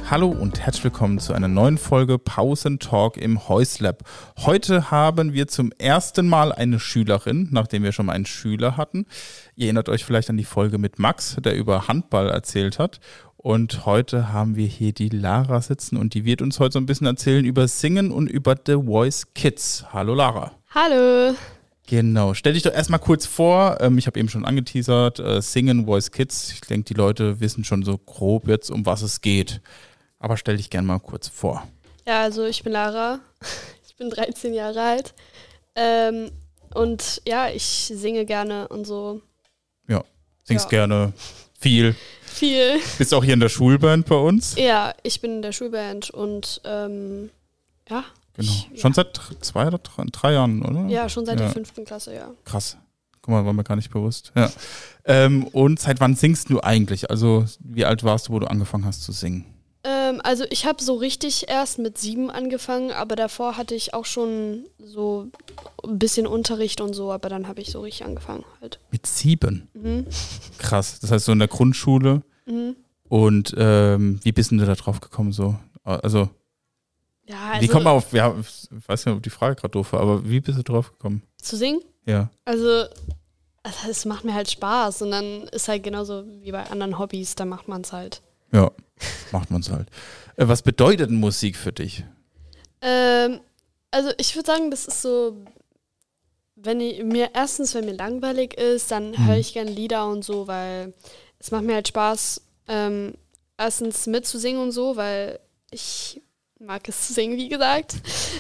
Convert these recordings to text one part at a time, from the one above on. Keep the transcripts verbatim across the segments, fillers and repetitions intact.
Hallo und herzlich willkommen zu einer neuen Folge Pausentalk im Häuslab. Heute haben wir zum ersten Mal eine Schülerin, nachdem wir schon mal einen Schüler hatten. Ihr erinnert euch vielleicht an die Folge mit Max, der über Handball erzählt hat. Und heute haben wir hier die Lara sitzen und die wird uns heute so ein bisschen erzählen über Singen und über The Voice Kids. Hallo Lara. Hallo. Genau, stell dich doch erstmal kurz vor, ähm, ich habe eben schon angeteasert, äh, Singen, Voice Kids, ich denke, die Leute wissen schon so grob jetzt, um was es geht, aber stell dich gerne mal kurz vor. Ja, also ich bin Lara, ich bin dreizehn Jahre alt ähm, und ja, ich singe gerne und so. Ja, singst ja. gerne, viel. Viel. Bist auch hier in der Schulband bei uns? Ja, ich bin in der Schulband und ähm, ja. Genau. Ich, schon ja. seit zwei oder drei, drei Jahren, oder? Ja, schon seit ja. der fünften Klasse, ja. Krass. Guck mal, war mir gar nicht bewusst. Ja. ähm, und seit wann singst du eigentlich? Also, wie alt warst du, wo du angefangen hast zu singen? Ähm, also, ich habe so richtig erst mit sieben angefangen, aber davor hatte ich auch schon so ein bisschen Unterricht und so, aber dann habe ich so richtig angefangen halt. Mit sieben? Mhm. Krass. Das heißt, so in der Grundschule. Mhm. Und ähm, wie bist du da drauf gekommen? So? Also. Ja, also wie kommt man auf, ja, ich weiß nicht, ob die Frage gerade doof war, aber wie bist du drauf gekommen? Zu singen? Ja. Also, es macht mir halt Spaß und dann ist halt genauso wie bei anderen Hobbys, da macht man es halt. Ja, macht man es halt. Äh, was bedeutet Musik für dich? Ähm, also ich würde sagen, das ist so, wenn ich, mir erstens, wenn mir langweilig ist, dann Hm. höre ich gerne Lieder und so, weil es macht mir halt Spaß, ähm, erstens mitzusingen und so, weil ich mag es zu singen, wie gesagt.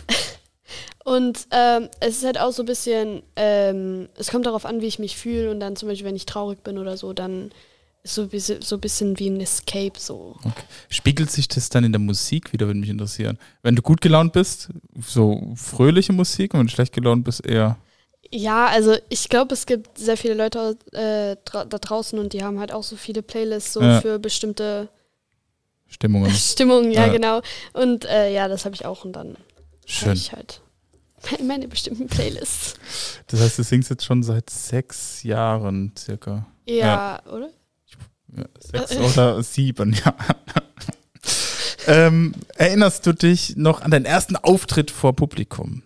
Und ähm, es ist halt auch so ein bisschen, ähm, es kommt darauf an, wie ich mich fühle und dann zum Beispiel, wenn ich traurig bin oder so, dann ist so ein bisschen, so ein bisschen wie ein Escape so. Okay. Spiegelt sich das dann in der Musik wieder, würde mich interessieren. Wenn du gut gelaunt bist, so fröhliche Musik, und wenn du schlecht gelaunt bist, eher... Ja, also ich glaube, es gibt sehr viele Leute äh, dra- da draußen und die haben halt auch so viele Playlists so Ja. für bestimmte Stimmungen. Stimmungen, ja, Ja. genau. Und äh, ja, das habe ich auch und dann höre Schön. ich halt meine bestimmten Playlists. Das heißt, du singst jetzt schon seit sechs Jahren circa. Ja, Ja. oder? Ja, sechs oder sieben, ja. ähm, erinnerst du dich noch an deinen ersten Auftritt vor Publikum?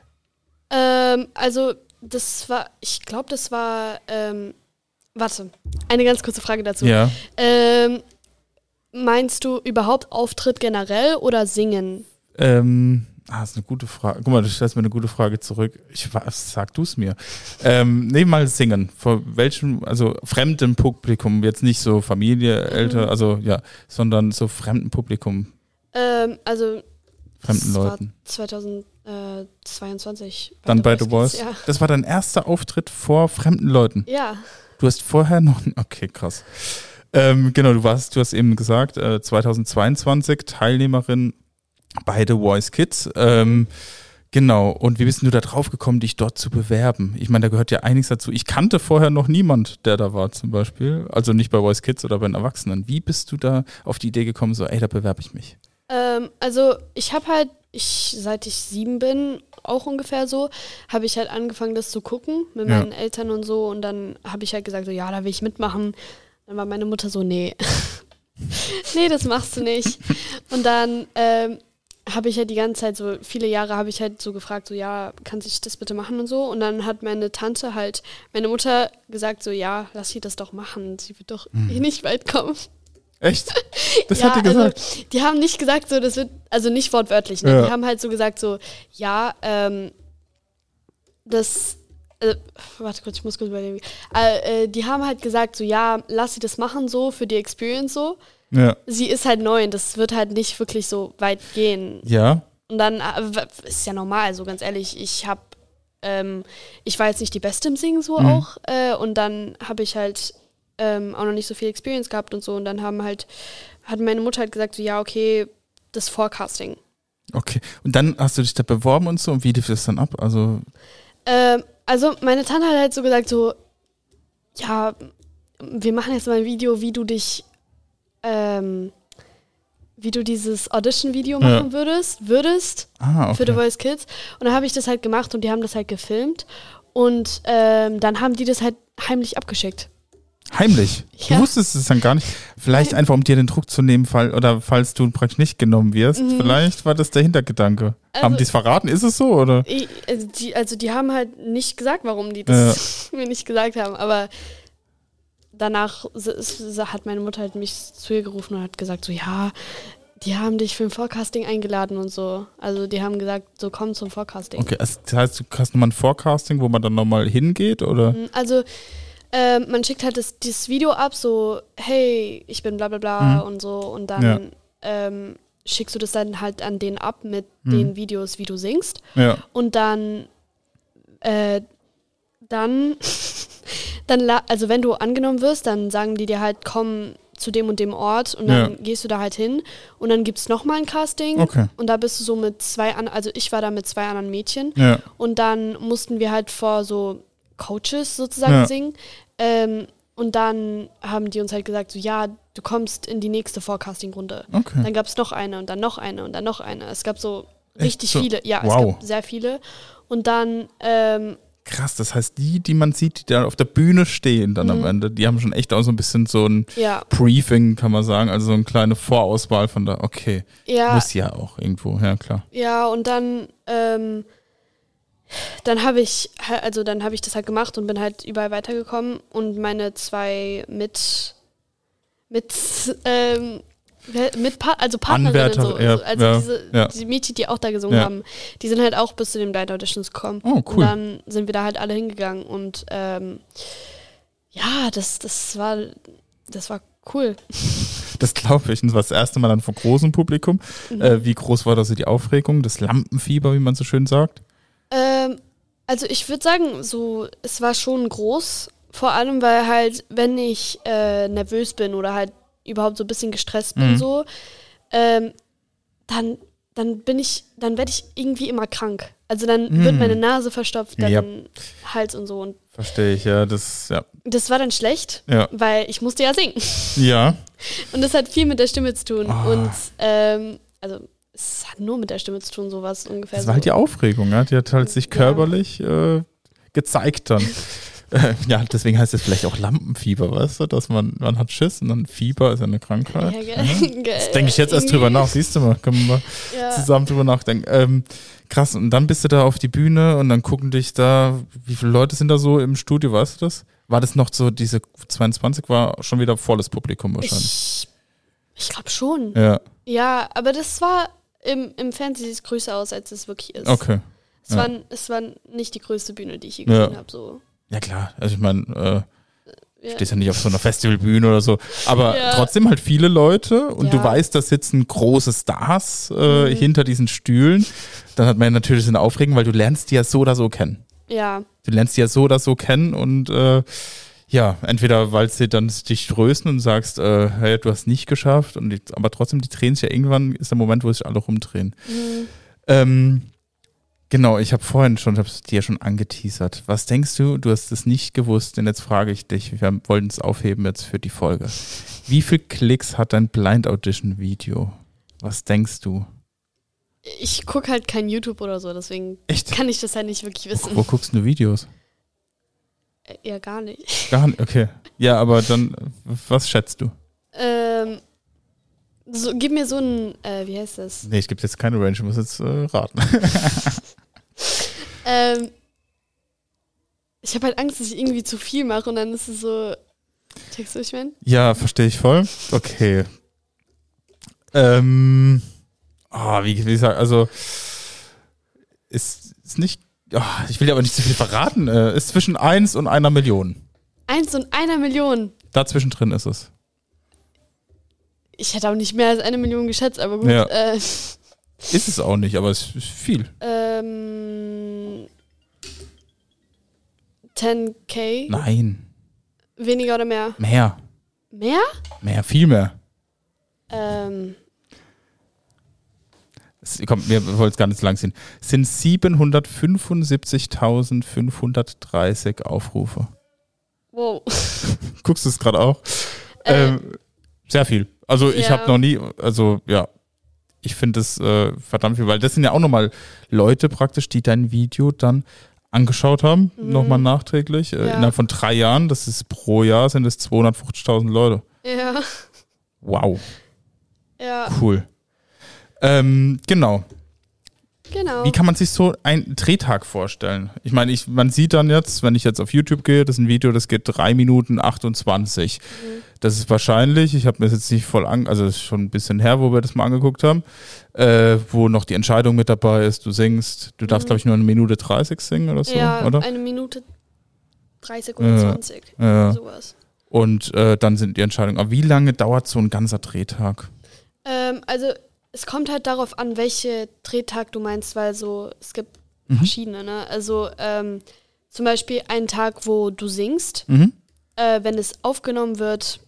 Ähm, also das war, ich glaube, das war, ähm, warte, eine ganz kurze Frage dazu. Ja. Ähm, meinst du überhaupt Auftritt generell oder singen? Ähm, ah, das ist eine gute Frage. Guck mal, du stellst mir eine gute Frage zurück. Ich weiß, sag du es mir. Ähm, nee, mal singen. Vor welchem, also fremdem Publikum, jetzt nicht so Familie, Eltern, Mhm. also ja, sondern so fremdem Publikum, Ähm, also fremden das war Leuten. zweitausendzweiundzwanzig. Dann bei The Voice Voice. Kids, Ja. Das war dein erster Auftritt vor fremden Leuten. ja. Du hast vorher noch, okay, krass. Ähm, genau, du warst, du hast eben gesagt, äh, zweitausendzweiundzwanzig Teilnehmerin bei The Voice Kids. Ähm, genau, und wie bist denn du da drauf gekommen, dich dort zu bewerben? Ich meine, da gehört ja einiges dazu. Ich kannte vorher noch niemand, der da war zum Beispiel. Also nicht bei Voice Kids oder bei den Erwachsenen. Wie bist du da auf die Idee gekommen, so, ey, da bewerbe ich mich? Ähm, also ich habe halt, ich, seit ich sieben bin, auch ungefähr so, habe ich halt angefangen, das zu gucken mit Ja. meinen Eltern und so und dann habe ich halt gesagt, so ja, da will ich mitmachen. Dann war meine Mutter so, nee, nee, das machst du nicht. Und dann ähm, habe ich halt die ganze Zeit so, viele Jahre habe ich halt so gefragt, so ja, kann ich das bitte machen und so. Und dann hat meine Tante halt, meine Mutter gesagt so, ja, lass sie das doch machen, sie wird doch Mhm. eh nicht weit kommen. Echt? Das ja, hat die gesagt? Also, die haben nicht gesagt, so, das wird, also nicht wortwörtlich, ne? Ja. Die haben halt so gesagt, so, ja, ähm, das, äh, warte kurz, ich muss kurz überlegen. Äh, äh, die haben halt gesagt, so, ja, lass sie das machen, so, für die Experience, so. Ja. Sie ist halt neu und das wird halt nicht wirklich so weit gehen. Ja. Und dann, äh, w- ist ja normal, so ganz ehrlich, ich hab, ähm, ich war jetzt nicht die Beste im Singen, so Mhm. auch, äh, und dann habe ich halt ähm, auch noch nicht so viel Experience gehabt und so. Und dann haben halt, hat meine Mutter halt gesagt, so ja, okay, das Forecasting. Okay. Und dann hast du dich da beworben und so, und wie lief das dann ab? Also, Ähm, also meine Tante hat halt so gesagt, so, ja, wir machen jetzt mal ein Video, wie du dich, ähm, wie du dieses Audition-Video Ja. machen würdest, würdest ah, okay. für The Voice Kids. Und dann habe ich das halt gemacht und die haben das halt gefilmt. Und ähm, dann haben die das halt heimlich abgeschickt. Heimlich? Ja. Du wusstest es dann gar nicht? Vielleicht einfach, um dir den Druck zu nehmen, fall, oder falls du praktisch nicht genommen wirst. Mhm. Vielleicht war das der Hintergedanke. Also, haben die es verraten? Ist es so, oder? Ich, also, die, also die haben halt nicht gesagt, warum die das ja. mir nicht gesagt haben, aber danach hat meine Mutter halt mich zu ihr gerufen und hat gesagt so, ja, die haben dich für ein Forecasting eingeladen und so. Also die haben gesagt, so komm zum Forecasting. Okay, also das heißt, du hast nochmal ein Forecasting, wo man dann nochmal hingeht, oder? Also äh, man schickt halt das, das Video ab, so hey, ich bin bla bla bla mhm. und so und dann ja. ähm, schickst du das dann halt an den ab mit mhm. den Videos, wie du singst. Ja. Und dann äh, dann dann, also wenn du angenommen wirst, dann sagen die dir halt, komm zu dem und dem Ort und dann ja. gehst du da halt hin und dann gibt es nochmal ein Casting okay. und da bist du so mit zwei anderen, also ich war da mit zwei anderen Mädchen ja. und dann mussten wir halt vor so Coaches sozusagen ja. singen ähm, und dann haben die uns halt gesagt, so ja, du kommst in die nächste Forecasting-Runde. Okay. Dann gab es noch eine und dann noch eine und dann noch eine. Es gab so richtig so? viele, ja, wow. es gab sehr viele und dann ähm, krass, das heißt, die, die man sieht, die da auf der Bühne stehen dann mhm. am Ende, die haben schon echt auch so ein bisschen so ein ja. Briefing, kann man sagen, also so eine kleine Vorauswahl von da, okay, ja. muss ja auch irgendwo, ja klar. Ja, und dann, ähm, dann habe ich, also dann habe ich das halt gemacht und bin halt überall weitergekommen und meine zwei mit, mit, ähm, Mit pa- also Partnerinnen, so, ja, also ja, diese, ja. diese Mädchen, die auch da gesungen ja. haben, die sind halt auch bis zu den Blind Auditions gekommen. Oh, cool. Und dann sind wir da halt alle hingegangen und ähm, ja, das, das war das war cool. Das glaube ich. Und das war das erste Mal dann vor großem Publikum. Mhm. Äh, wie groß war da so die Aufregung, das Lampenfieber, wie man so schön sagt? Ähm, also ich würde sagen, so es war schon groß, vor allem weil halt, wenn ich äh, nervös bin oder halt überhaupt so ein bisschen gestresst bin, mhm. so, ähm, dann, dann bin ich, dann werde ich irgendwie immer krank. Also dann mhm. wird meine Nase verstopft, dann ja. Hals und so. Und verstehe ich, ja, das, ja. Das war dann schlecht, ja. weil ich musste ja singen. Ja. Und das hat viel mit der Stimme zu tun. Oh. Und, ähm, also, es hat nur mit der Stimme zu tun, sowas ungefähr. Das war so. halt die Aufregung, ja? Die hat halt sich körperlich ja. äh, gezeigt dann. Ja, deswegen heißt es vielleicht auch Lampenfieber, weißt du, dass man, man hat Schiss und dann Fieber ist ja eine Krankheit. Ja, geil. Mhm. Das denke ich jetzt erst drüber nach, siehst du mal, können wir mal ja. zusammen drüber nachdenken. Ähm, krass, und dann bist du da auf die Bühne und dann gucken dich da, wie viele Leute sind da so im Studio, weißt du das? War das noch so, diese zweiundzwanzig war schon wieder volles Publikum wahrscheinlich? Ich, ich glaube schon. Ja. Ja, aber das war, im, im Fernsehen sieht es größer aus, als es wirklich ist. Okay. Es, ja. war, es war nicht die größte Bühne, die ich je gesehen ja. habe, so. Ja klar, also ich meine, äh, ja. stehst ja nicht auf so einer Festivalbühne oder so, aber ja. trotzdem halt viele Leute und ja. du weißt, da sitzen große Stars äh, mhm. hinter diesen Stühlen, dann hat man natürlich so eine Aufregung, weil du lernst die ja so oder so kennen. Ja. Du lernst die ja so oder so kennen und äh, ja, entweder weil sie dann dich trösten und sagst, äh, hey, du hast nicht geschafft, und die, aber trotzdem, die drehen sich ja irgendwann, ist der Moment, wo sich alle rumdrehen. Mhm. Ähm, Genau, ich habe vorhin schon, ich habe es dir schon angeteasert. Was denkst du, du hast es nicht gewusst, denn jetzt frage ich dich, wir wollten es aufheben jetzt für die Folge. Wie viele Klicks hat dein Blind Audition Video? Was denkst du? Ich gucke halt kein YouTube oder so, deswegen Echt? kann ich das halt nicht wirklich wissen. Wo, wo guckst du Videos? Ja, gar nicht. Gar nicht, okay. Ja, aber dann, was schätzt du? Ähm, so, gib mir so ein, äh, wie heißt das? Nee, ich gebe jetzt keine Range, ich muss jetzt äh, raten. ähm, ich habe halt Angst, dass ich irgendwie zu viel mache und dann ist es so, checkst du, was ich meine? Ja, verstehe ich voll. Okay. Ähm, oh, wie, wie gesagt, also ist, ist nicht, oh, ich will ja aber nicht zu viel verraten, äh, ist zwischen eins und einer Million. Eins und einer Million? Dazwischen drin ist es. Ich hätte auch nicht mehr als eine Million geschätzt, aber gut. Ja. Äh, ist es auch nicht, aber es ist viel. Ähm, zehn K? Nein. Weniger oder mehr? Mehr. Mehr? Mehr, viel mehr. Ähm. Es, komm, wir wollen es gar nicht so lang sehen. Es sind siebenhundertfünfundsiebzigtausendfünfhundertdreißig Aufrufe. Wow. Guckst du es gerade auch? Äh, ähm, sehr viel. Also ich ja. habe noch nie, also ja, ich finde es äh, verdammt viel, weil das sind ja auch nochmal Leute praktisch, die dein Video dann angeschaut haben, Mhm. nochmal nachträglich. Äh, Ja. Innerhalb von drei Jahren, das ist pro Jahr, sind es zweihundertfünfzigtausend Leute. Ja, Wow, ja, cool. Ähm, genau. genau. Wie kann man sich so einen Drehtag vorstellen? Ich meine, ich, man sieht dann jetzt, wenn ich jetzt auf YouTube gehe, das ist ein Video, das geht drei Minuten achtundzwanzig. Mhm. Das ist wahrscheinlich, ich habe mir das jetzt nicht voll an, also das ist schon ein bisschen her, wo wir das mal angeguckt haben, äh, wo noch die Entscheidung mit dabei ist, du singst, du darfst Mhm. glaube ich nur eine Minute dreißig singen oder so, Ja, oder? eine Minute dreißig oder Ja. zwanzig. Ja. Sowas. Und äh, dann sind die Entscheidungen. Aber wie lange dauert so ein ganzer Drehtag? Ähm, also es kommt halt darauf an, welche Drehtag du meinst, weil so, es gibt Mhm. verschiedene, ne? Also ähm, zum Beispiel einen Tag, wo du singst, Mhm. äh, wenn es aufgenommen wird,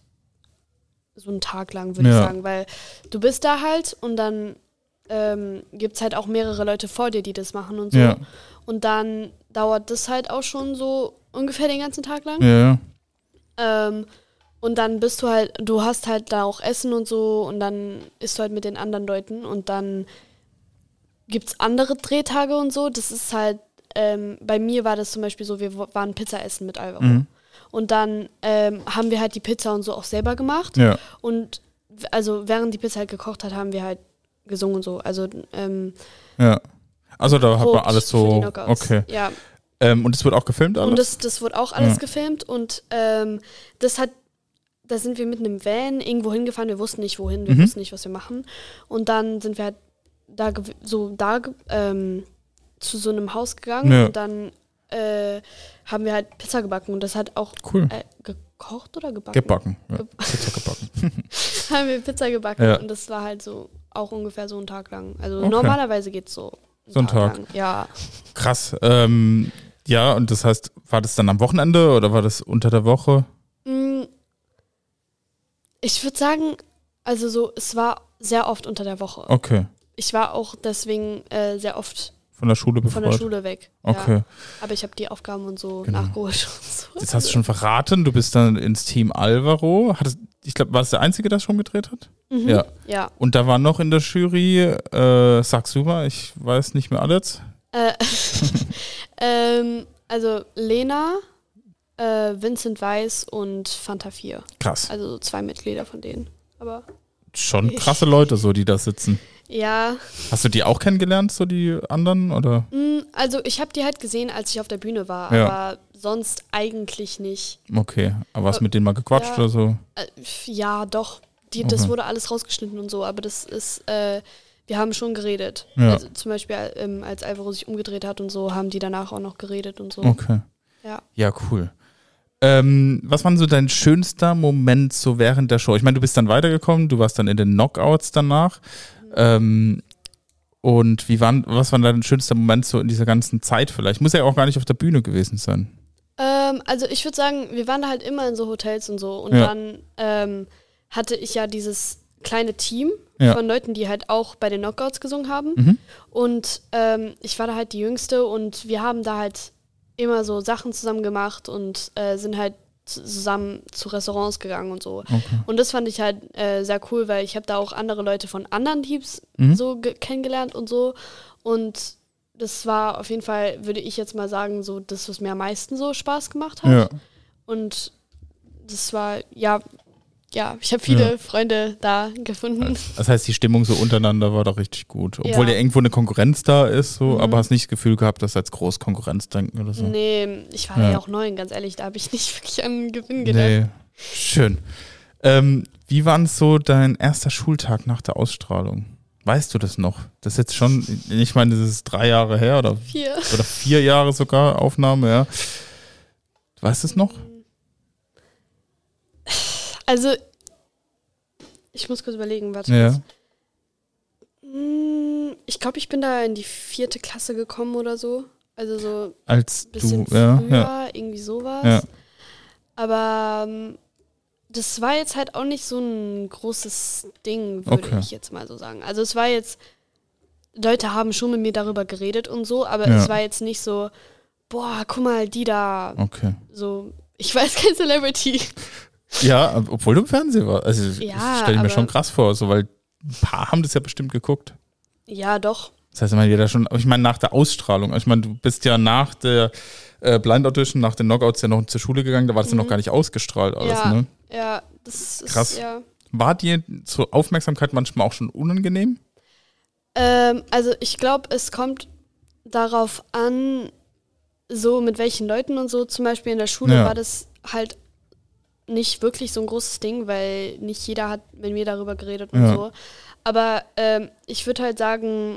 so einen Tag lang, würde Ja. ich sagen, weil du bist da halt und dann ähm, gibt es halt auch mehrere Leute vor dir, die das machen und so. Ja. Und dann dauert das halt auch schon so ungefähr den ganzen Tag lang. Ja, ja. Ähm, und dann bist du halt, du hast halt da auch Essen und so und dann isst du halt mit den anderen Leuten und dann gibt's andere Drehtage und so. Das ist halt, ähm, bei mir war das zum Beispiel so, wir w- waren Pizza essen mit Alvaro. Mhm. Und dann ähm, haben wir halt die Pizza und so auch selber gemacht. Ja. Und w- also während die Pizza halt gekocht hat, haben wir halt gesungen und so. Also ähm, Ja. Also da hat man Vote alles für die so, Knockouts. okay. Ja, Ähm, und es wird auch gefilmt alles? und das, das wurde auch alles Ja. gefilmt und ähm, das hat, da sind wir mit einem Van irgendwo hingefahren, wir wussten nicht wohin, wir Mhm. wussten nicht, was wir machen. Und dann sind wir halt da gew- so da ge- ähm, zu so einem Haus gegangen Ja. und dann äh, haben wir halt Pizza gebacken und das hat auch Cool. äh, gekocht oder gebacken? Gebacken. Ja. Ge- Pizza gebacken. haben wir Pizza gebacken Ja. und das war halt so auch ungefähr so einen Tag lang. Also Okay. normalerweise geht's so. einen So ein Tag. lang. Ja. Krass. Ähm, ja, und das heißt, war das dann am Wochenende oder war das unter der Woche? Mm, Ich würde sagen, also so, es war sehr oft unter der Woche. Okay. Ich war auch deswegen äh, sehr oft Von der Schule befreit? von der Schule weg. Okay. Ja. Aber ich habe die Aufgaben und so Genau. nachgeholt. Und so. Jetzt hast du schon verraten, du bist dann ins Team Alvaro. Hattest, ich glaube, war es der Einzige, der schon gedreht hat? Mhm. Ja. Ja. Und da war noch in der Jury, äh, sag's du mal, ich weiß nicht mehr alles. Äh, ähm, also Lena, äh, Vincent Weiss und Fanta vier. Krass. Also so zwei Mitglieder von denen. Aber Schon krasse Leute, so die da sitzen. ja, Hast du die auch kennengelernt, so die anderen? Oder? mh, also ich habe die halt gesehen, als ich auf der Bühne war, Ja. aber sonst eigentlich nicht. Okay. Aber hast du mit denen mal gequatscht Ja. oder so? Äh, ja, doch. Die, das Okay. wurde alles rausgeschnitten und so, aber das ist, äh, wir haben schon geredet. Ja. Also zum Beispiel, ähm, als Alvaro sich umgedreht hat und so, haben die danach auch noch geredet und so. Okay. Ja. Ja, cool. Ähm, was war denn so dein schönster Moment so während der Show? Ich meine, du bist dann weitergekommen, du warst dann in den Knockouts danach. Ähm, und wie waren, was war dein schönster Moment so in dieser ganzen Zeit vielleicht? Muss ja auch gar nicht auf der Bühne gewesen sein. Ähm, also ich würde sagen, wir waren da halt immer in so Hotels und so. Und Ja. dann ähm, hatte ich ja dieses kleine Team Ja. von Leuten, die halt auch bei den Knockouts gesungen haben. Mhm. Und ähm, ich war da halt die Jüngste und wir haben da halt immer so Sachen zusammen gemacht und äh, sind halt zusammen zu Restaurants gegangen und so. Okay. Und das fand ich halt äh, sehr cool, weil ich habe da auch andere Leute von anderen Teams Mhm. so ge- kennengelernt und so. Und das war auf jeden Fall, würde ich jetzt mal sagen, so das, was mir am meisten so Spaß gemacht hat. Ja. Und das war, ja, ja, ich habe viele Ja. Freunde da gefunden. Das heißt, die Stimmung so untereinander war doch richtig gut. Obwohl Ja. ja irgendwo eine Konkurrenz da ist, so, Mhm. aber hast nicht das Gefühl gehabt, dass als groß Konkurrenz denken oder so. Nee, ich war Ja. ja auch neun, ganz ehrlich, da habe ich nicht wirklich an Gewinn gedacht. Nee. Schön. Ähm, wie war so dein erster Schultag nach der Ausstrahlung? Weißt du das noch? Das ist jetzt schon, ich meine, das ist drei Jahre her oder, Vier. oder vier Jahre sogar Aufnahme, ja. Weißt du es noch? Also, ich muss kurz überlegen, warte. Ja. kurz. Hm, Ich glaube, ich bin da in die vierte Klasse gekommen oder so. Also so ein Als bisschen du, ja, früher, ja. irgendwie sowas. Ja. Aber ähm, das war jetzt halt auch nicht so ein großes Ding, würde Okay. ich jetzt mal so sagen. Also es war jetzt, Leute haben schon mit mir darüber geredet und so, aber Ja. es war jetzt nicht so, boah, guck mal, die da, Okay. so, ich weiß kein Celebrity. Ja, obwohl du im Fernsehen warst. Also Ja, stelle ich mir aber- schon krass vor, so, weil ein paar haben das ja bestimmt geguckt. Ja, doch. Das heißt, man wieder schon, ich meine, nach der Ausstrahlung, ich meine, du bist ja nach der äh, Blind Audition, nach den Knockouts ja noch zur Schule gegangen, da war das mhm. ja noch gar nicht ausgestrahlt alles, ja, ne? Ja, das ist, krass. Ja. War dir zur Aufmerksamkeit manchmal auch schon unangenehm? Ähm, also ich glaube, es kommt darauf an, so mit welchen Leuten und so, zum Beispiel in der Schule ja. war das halt nicht wirklich so ein großes Ding, weil nicht jeder hat mit mir darüber geredet und ja. so. Aber ähm, ich würde halt sagen,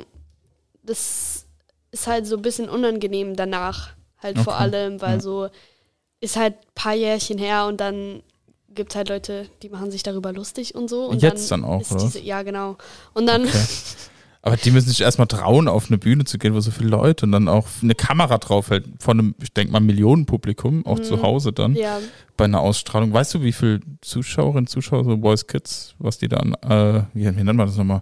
das ist halt so ein bisschen unangenehm danach, halt okay. vor allem, weil ja. so ist halt ein paar Jährchen her und dann gibt es halt Leute, die machen sich darüber lustig und so. Und jetzt dann, dann auch, oder? Diese, ja, genau. Und dann... Okay. Aber die müssen sich erstmal trauen, auf eine Bühne zu gehen, wo so viele Leute und dann auch eine Kamera draufhält von einem, ich denke mal, Millionenpublikum, auch mhm. zu Hause dann, ja. bei einer Ausstrahlung. Weißt du, wie viele Zuschauerinnen, Zuschauer, so Voice Kids, was die dann, äh, wie, wie nennt man das nochmal?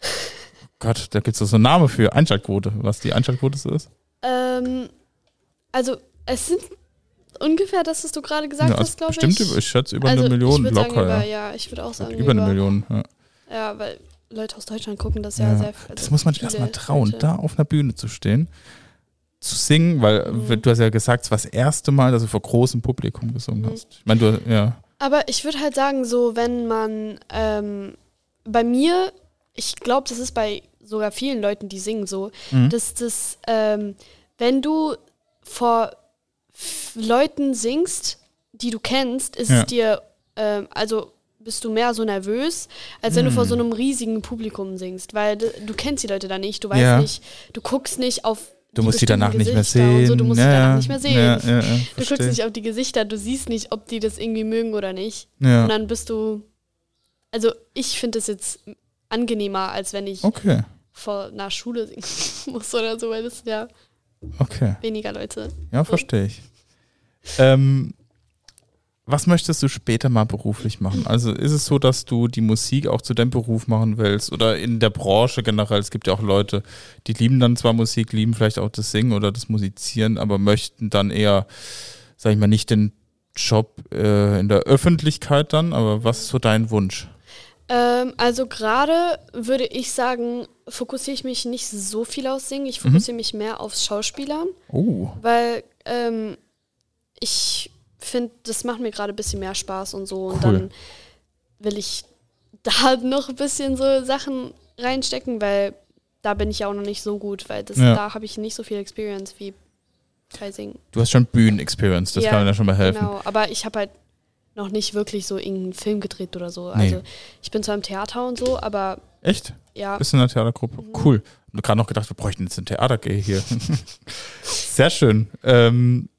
Gott, da gibt es doch so einen Namen für, Einschaltquote, was die Einschaltquote so ist? Ähm, also es sind ungefähr das, was du gerade gesagt ja, hast, glaube ich. Bestimmt, ich schätze über also eine Million ich locker. Sagen, über, ja. ja, ich würde auch sagen über, über eine Million, ja. Ja, weil Leute aus Deutschland gucken das ja, ja sehr. Also das muss man sich erstmal trauen, Leute. Da auf einer Bühne zu stehen, zu singen, weil mhm. du hast ja gesagt, es war das erste Mal, dass du vor großem Publikum gesungen mhm. hast. Ich meine, du, ja. Aber ich würde halt sagen, so, wenn man ähm, bei mir, ich glaube, das ist bei sogar vielen Leuten, die singen so, mhm. dass das, ähm, wenn du vor f- Leuten singst, die du kennst, ist ja. es dir, ähm, also bist du mehr so nervös, als wenn hm. du vor so einem riesigen Publikum singst, weil du, du kennst die Leute da nicht, du weißt ja. nicht, du guckst nicht auf Du musst die danach Gesichter nicht mehr sehen. So, du musst ja, die danach nicht mehr sehen. Ja, ja, ja, du guckst nicht auf die Gesichter, du siehst nicht, ob die das irgendwie mögen oder nicht. Ja. Und dann bist du, also ich finde das jetzt angenehmer, als wenn ich okay. vor einer Schule singen muss oder so, weil das sind ja okay. weniger Leute. Ja, verstehe ich. ähm, Was möchtest du später mal beruflich machen? Also ist es so, dass du die Musik auch zu deinem Beruf machen willst oder in der Branche generell? Es gibt ja auch Leute, die lieben dann zwar Musik, lieben vielleicht auch das Singen oder das Musizieren, aber möchten dann eher, sag ich mal, nicht den Job äh, in der Öffentlichkeit dann, aber was ist so dein Wunsch? Ähm, also gerade würde ich sagen, fokussiere ich mich nicht so viel aufs Singen, ich fokussiere mhm. mich mehr aufs Schauspielern, oh. weil ähm, ich finde, das macht mir gerade ein bisschen mehr Spaß und so. Und cool. dann will ich da noch ein bisschen so Sachen reinstecken, weil da bin ich ja auch noch nicht so gut, weil das, ja. da habe ich nicht so viel Experience wie bei Singen. Du hast schon Bühnen-Experience, das ja, kann mir ja schon mal helfen. Genau, aber ich habe halt noch nicht wirklich so irgendeinen Film gedreht oder so. Nee. Also ich bin zwar im Theater und so, aber echt? Ja. Bist du in einer Theatergruppe? Mhm. Cool. Ich habe gerade noch gedacht, wir bräuchten jetzt ein Theater-Gay hier. Sehr schön. Ähm,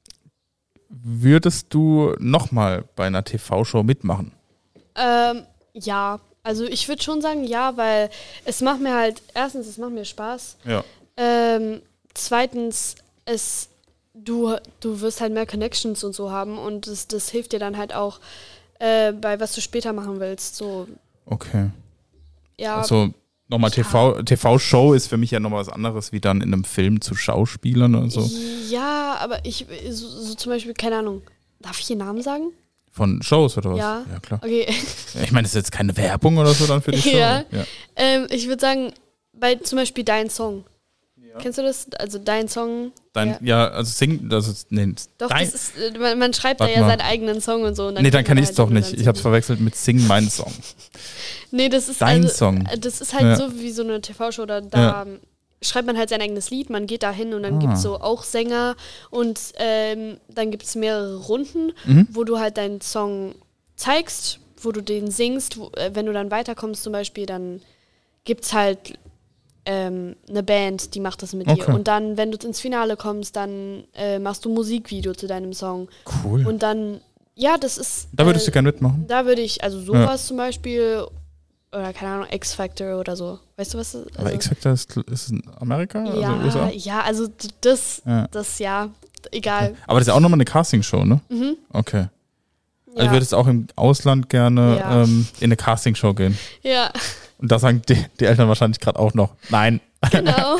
Würdest du nochmal bei einer T V-Show mitmachen? Ähm, ja, also ich würde schon sagen ja, weil es macht mir halt, erstens, es macht mir Spaß. Ja. Ähm, zweitens, es, du, du wirst halt mehr Connections und so haben und das, das hilft dir dann halt auch äh, bei was du später machen willst. So. Okay. Ja. Also nochmal T V, T V-Show ist für mich ja nochmal was anderes, wie dann in einem Film zu Schauspielern oder so. Ja, aber ich, so, so zum Beispiel, keine Ahnung, darf ich ihren Namen sagen? Von Shows oder was? Ja. Ja, klar. Okay. Ich meine, das ist jetzt keine Werbung oder so dann für die Show. Ja. ja. Ähm, ich würde sagen, bei zum Beispiel Dein Song. Ja. Kennst du das? Also Dein Song. Dein, ja. ja, also singen, das ist, nee, Doch, dein, das ist, man, man schreibt da ja mal. seinen eigenen Song und so. Und dann nee, dann kann ich es halt doch nicht. Ich habe es verwechselt mit Sing meinen Song. Nee, das ist Dein also, Song. Das ist halt ja. so wie so eine T V-Show, da, da ja. schreibt man halt sein eigenes Lied, man geht da hin und dann ah. gibt es so auch Sänger und ähm, dann gibt es mehrere Runden, mhm. wo du halt deinen Song zeigst, wo du den singst. Wo, äh, wenn du dann weiterkommst zum Beispiel, dann gibt es halt ähm, eine Band, die macht das mit okay. dir. Und dann, wenn du ins Finale kommst, dann äh, machst du ein Musikvideo zu deinem Song. Cool. Und dann, ja, das ist... Da würdest äh, du gerne mitmachen? Da würde ich, also sowas ja. zum Beispiel... Oder keine Ahnung, X-Factor oder so. Weißt du, was das ist? Also aber X-Factor ist, ist in Amerika? Ja, also U S A? ja, also das, ja. das, ja, egal. Okay. Aber das ist ja auch nochmal eine Castingshow, ne? Mhm. Okay. Ja. Also würdest du auch im Ausland gerne ja. ähm, in eine Castingshow gehen? Ja. Und da sagen die, die Eltern wahrscheinlich gerade auch noch, nein. Genau.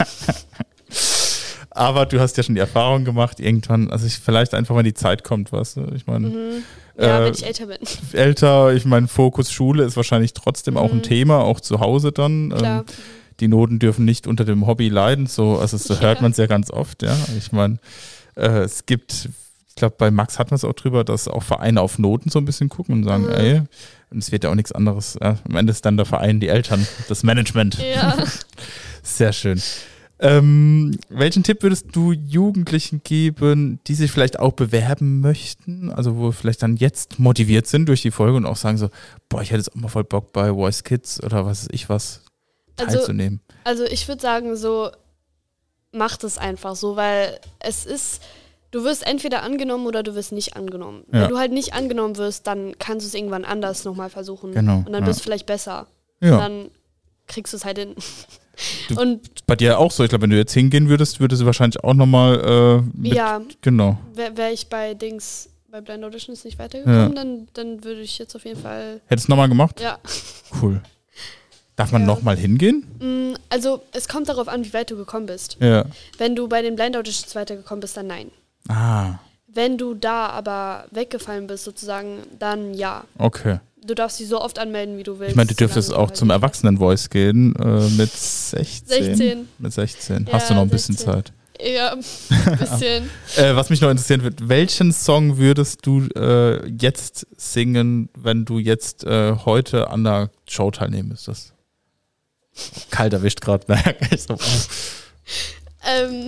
Aber du hast ja schon die Erfahrung gemacht, irgendwann, also ich, vielleicht einfach, wenn die Zeit kommt, weißt du, ich meine. Mhm. Ja, äh, wenn ich älter bin. Älter, ich meine, Fokus Schule ist wahrscheinlich trotzdem mhm. auch ein Thema, auch zu Hause dann. Klar. Ähm, die Noten dürfen nicht unter dem Hobby leiden. So, also so Ja. hört man es ja ganz oft, ja. Ich meine, äh, es gibt, ich glaube, bei Max hatten wir es auch drüber, dass auch Vereine auf Noten so ein bisschen gucken und sagen, Mhm. ey, und es wird ja auch nichts anderes. Ja. Am Ende ist dann der Verein, die Eltern, das Management. Ja. Sehr schön. Ähm, welchen Tipp würdest du Jugendlichen geben, die sich vielleicht auch bewerben möchten, also wo vielleicht dann jetzt motiviert sind durch die Folge und auch sagen so, boah, ich hätte jetzt auch mal voll Bock bei Voice Kids oder was weiß ich was Also, teilzunehmen. also ich würde sagen, so macht es einfach so, weil es ist, du wirst entweder angenommen oder du wirst nicht angenommen. Ja. Wenn du halt nicht angenommen wirst, dann kannst du es irgendwann anders nochmal versuchen. Genau, Und dann ja. bist du vielleicht besser. Ja, Dann kriegst du es halt hin. Du- Und bei dir auch so. Ich glaube, wenn du jetzt hingehen würdest, würdest du wahrscheinlich auch nochmal äh, mit, ja, genau. wäre wär ich bei Dings, bei Blind Auditions nicht weitergekommen, dann, dann würde ich jetzt auf jeden Fall, Hättest du nochmal gemacht? ja. Cool. Darf man Ja. nochmal hingehen? Mm, Also es kommt darauf an, wie weit du gekommen bist. Ja. Wenn du bei den Blind Auditions weitergekommen bist, dann nein. Ah, Wenn du da aber weggefallen bist sozusagen, dann ja. okay. Du darfst dich so oft anmelden, wie du willst. Ich meine, du dürftest solange auch du halt zum nicht- Erwachsenen-Voice gehen äh, mit sechzehn. sechzehn. Mit sechzehn. Ja, Hast du noch ein bisschen sechzehn. Zeit. Ja, ein bisschen. Äh, was mich noch interessieren wird, welchen Song würdest du äh, jetzt singen, wenn du jetzt äh, heute an der Show teilnehmen müsstest? Kalt erwischt gerade, merke ich. So, ähm,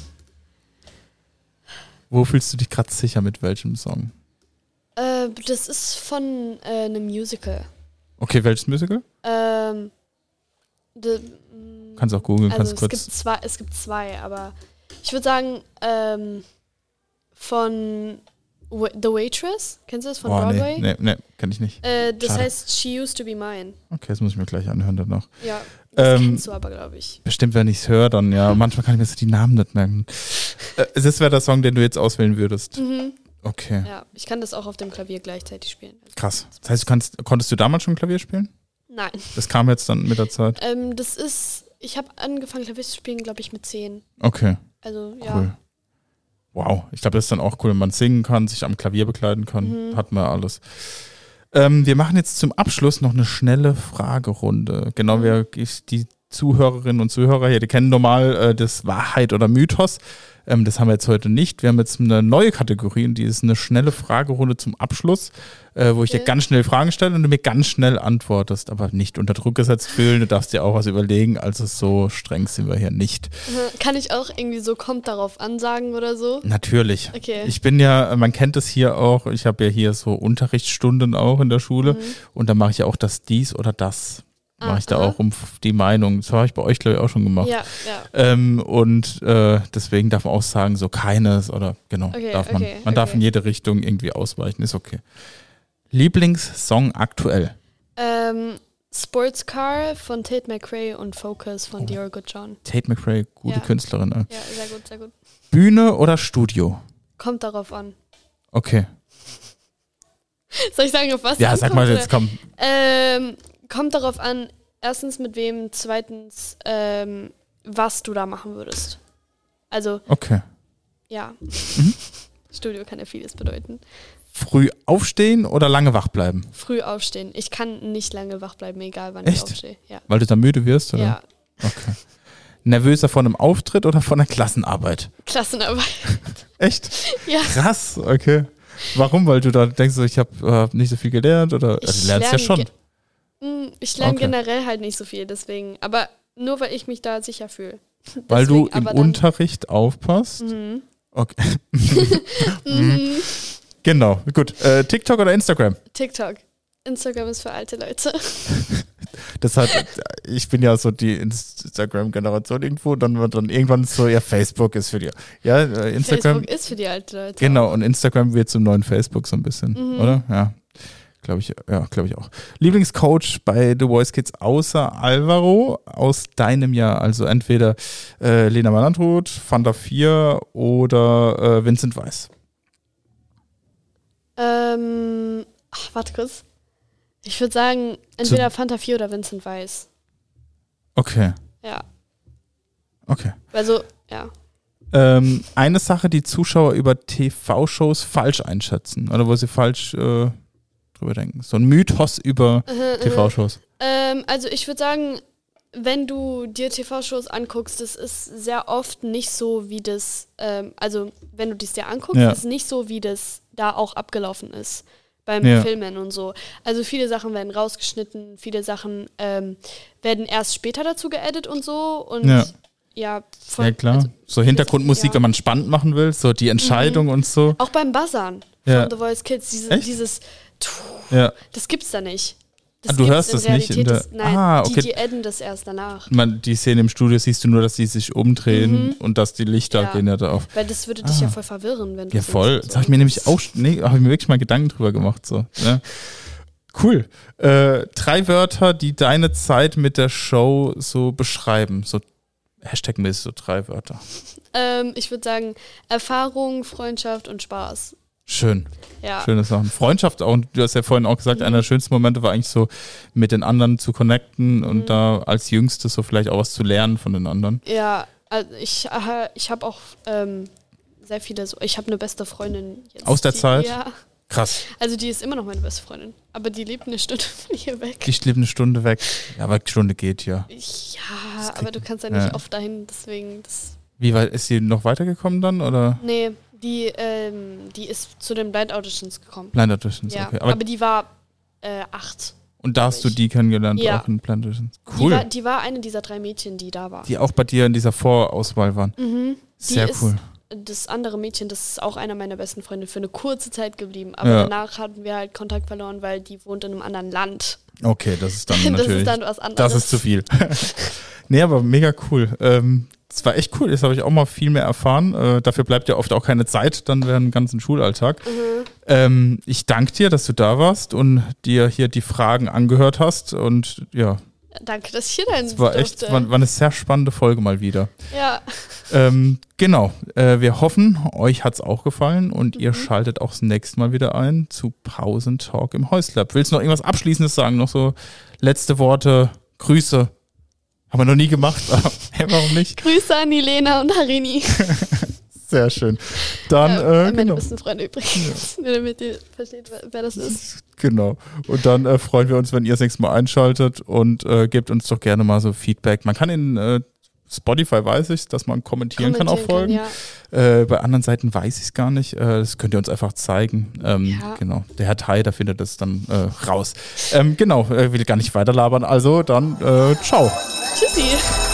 wo fühlst du dich gerade sicher mit welchem Song? äh, das ist von äh, einem Musical. Okay, welches Musical? Ähm, de, mm, Kannst auch googeln, also kannst es kurz. gibt zwei, es gibt zwei, aber ich würde sagen, ähm, von Wa- The Waitress, kennst du das von Oh, Broadway? nee, nee, nee, kenn ich nicht. Äh, das Schade. heißt She Used to Be Mine. Okay, das muss ich mir gleich anhören dann noch. Ja, das Ähm, kennst du aber, glaube ich. Bestimmt, wenn ich es höre, dann ja. Manchmal kann ich mir so die Namen nicht merken. Äh, das wäre der Song, den du jetzt auswählen würdest. Mhm. Okay, Ja, ich kann das auch auf dem Klavier gleichzeitig spielen. krass. Das heißt, du kannst, konntest du damals schon Klavier spielen? Nein. Das kam jetzt dann mit der Zeit? Ähm, das ist, ich habe angefangen Klavier zu spielen, glaube ich, mit zehn. Okay, Also, cool. ja. Wow, ich glaube, das ist dann auch cool, wenn man singen kann, sich am Klavier begleiten kann. Mhm. Hat man alles. Ähm, wir machen jetzt zum Abschluss noch eine schnelle Fragerunde. Genau, wir, ich, die Zuhörerinnen und Zuhörer hier, die kennen normal äh, das Wahrheit oder Mythos. Ähm, das haben wir jetzt heute nicht. Wir haben jetzt eine neue Kategorie und die ist eine schnelle Fragerunde zum Abschluss, äh, wo ich Okay. dir ganz schnell Fragen stelle und du mir ganz schnell antwortest, aber nicht unter Druck gesetzt fühlen. Du darfst dir auch was überlegen, also so streng sind wir hier nicht. Mhm. Kann ich auch irgendwie so kommt darauf ansagen oder so? Natürlich. Okay. Ich bin ja, man kennt es hier auch, ich habe ja hier so Unterrichtsstunden auch in der Schule Mhm. und da mache ich ja auch das dies oder das. Ah, Mache ich da aha. auch um die Meinung. Das habe ich bei euch, glaube ich, auch schon gemacht. Ja, ja. Ähm, und äh, deswegen darf man auch sagen, so keines oder genau, Okay, darf man. okay, man darf okay. in jede Richtung irgendwie ausweichen, ist okay. Lieblingssong aktuell? Ähm, Sportscar von Tate McRae und Focus von Dior Good John. Tate McRae, gute Ja. Künstlerin. Äh. Ja, sehr gut, sehr gut. Bühne oder Studio? Kommt darauf an. Okay. Soll ich sagen, auf was? Ja, es sag mal ankommt, jetzt, komm. oder? Ähm, kommt darauf an, erstens mit wem, zweitens, ähm, was du da machen würdest. Also, Okay. ja. Mhm. Studio kann ja vieles bedeuten. Früh aufstehen oder lange wach bleiben? Früh aufstehen. Ich kann nicht lange wach bleiben, egal wann Echt? ich aufstehe. Ja. Weil du dann müde wirst, oder? Ja. Okay. Nervöser vor einem Auftritt oder vor einer Klassenarbeit? Klassenarbeit. Echt? Ja. Krass, okay. Warum? Weil du da denkst, so, ich habe äh, nicht so viel gelernt oder also, du lernst ja lerne schon. ge- Mm, Ich lerne Okay. generell halt nicht so viel, deswegen. Aber nur, weil ich mich da sicher fühle. Weil du Deswegen, im aber dann- Unterricht aufpasst. Mhm. Okay. Mhm. Genau, gut. Äh, TikTok oder Instagram? TikTok. Instagram ist für alte Leute. Das hat, ich bin ja so die Instagram-Generation irgendwo und dann wird dann irgendwann so, ja, Facebook ist für die. Ja, äh, Instagram. Facebook ist für die alte Leute. Genau, und Instagram wird zum neuen Facebook so ein bisschen, Mhm. oder? Ja. Glaube ich, ja, glaube ich auch. Lieblingscoach bei The Voice Kids außer Alvaro aus deinem Jahr, also entweder äh, Lena Melandroth, Fanta vier oder äh, Vincent Weiss. Ähm, ach, warte kurz. Ich würde sagen, entweder Fanta vier oder Vincent Weiss. Okay, Ja. okay. Also, ja. Ähm, eine Sache, die Zuschauer über T V-Shows falsch einschätzen oder wo sie falsch äh, drüber denken. So ein Mythos über Mhm, T V-Shows. Ähm, also ich würde sagen, wenn du dir T V-Shows anguckst, das ist sehr oft nicht so, wie das, ähm, also wenn du das dir anguckst, Ja. ist nicht so, wie das da auch abgelaufen ist beim Ja. Filmen und so. Also viele Sachen werden rausgeschnitten, viele Sachen ähm, werden erst später dazu geedit und so und Ja. ja, von, Ja, klar. also So Hintergrundmusik, ja. wenn man spannend machen will, so die Entscheidung und so. auch beim Buzzern Ja. von The Voice Kids, diese, Echt? dieses Ja. das gibt's da nicht. Das Ah, du gibt's hörst in das nicht in Realität, der- das, nein, Ah, die, okay. die adden das erst danach. Man, die Szene im Studio siehst du nur, dass die sich umdrehen Mhm. und dass die Lichter Ja. gehen ja da auf. Weil das würde dich Ah. ja voll verwirren, wenn du Ja, singst voll. und so. Das habe ich mir nämlich auch, nee, habe ich mir wirklich mal Gedanken drüber gemacht. So. Ja. Cool. Äh, drei Wörter, die deine Zeit mit der Show so beschreiben. So Hashtag-mäßig so drei Wörter. Ähm, ich würde sagen, Erfahrung, Freundschaft und Spaß. Schön. Ja. Schöne Sachen. Freundschaft auch. Und du hast ja vorhin auch gesagt, Mhm. einer der schönsten Momente war eigentlich so, mit den anderen zu connecten und Mhm. da als Jüngste so vielleicht auch was zu lernen von den anderen. Ja, also ich, äh, ich habe auch ähm, sehr viele so. Ich habe eine beste Freundin jetzt. Aus der die, Zeit? Ja. Krass. Also die ist immer noch meine beste Freundin. Aber die lebt eine Stunde von hier weg. Ich lebe eine Stunde weg. Ja, aber die Stunde geht ja. Ich, Das ja, kriegt- aber du kannst ja nicht ja. oft dahin, deswegen das. Wie weit ist sie noch weitergekommen dann? Oder? Nee, die, ähm, die ist zu den Blind Auditions gekommen. Blind Auditions, Ja, okay. aber, Aber, die war äh, acht. und da hast du ich- die kennengelernt, Ja. auch in Blind Auditions. Die Cool. war, die war eine dieser drei Mädchen, die da war. Die auch bei dir in dieser Vorauswahl waren. Mhm. Sehr die cool. Ist, das andere Mädchen, das ist auch einer meiner besten Freunde, für eine kurze Zeit geblieben. Aber Ja. danach hatten wir halt Kontakt verloren, weil die wohnt in einem anderen Land. Okay, das ist dann das natürlich. ist dann was anderes. Das ist zu viel. Nee, aber mega cool. Ähm, das war echt cool. Jetzt habe ich auch mal viel mehr erfahren. Äh, dafür bleibt ja oft auch keine Zeit dann während dem ganzen Schulalltag. Mhm. Ähm, ich danke dir, dass du da warst und dir hier die Fragen angehört hast. Und ja, Danke, dass ich hier sein es war echt, durfte. war, war eine sehr spannende Folge mal wieder. Ja, Ähm, genau, äh, wir hoffen, euch hat's auch gefallen und ihr Mhm. schaltet auch das nächste Mal wieder ein zu Pausentalk im Häuslab. Willst du noch irgendwas Abschließendes sagen? Noch so letzte Worte, Grüße? Haben wir noch nie gemacht, aber hey, warum nicht? Grüße an Milena und Harini. Sehr schön. Dann, ja, äh, meine genau. besten Freunde übrigens. Nur damit ihr versteht, wer, wer das ist. Genau. Und dann äh, freuen wir uns, wenn ihr das nächste Mal einschaltet und äh, gebt uns doch gerne mal so Feedback. Man kann in äh, Spotify weiß ich, dass man kommentieren, kann auf Folgen. Kann, ja. Äh, bei anderen Seiten weiß ich es gar nicht. Äh, das könnt ihr uns einfach zeigen. Ähm, Ja. Genau. Der Herr Thai, der findet das dann äh, raus. Ähm, genau, äh, will gar nicht weiterlabern. Also dann, äh, ciao. Tschüssi.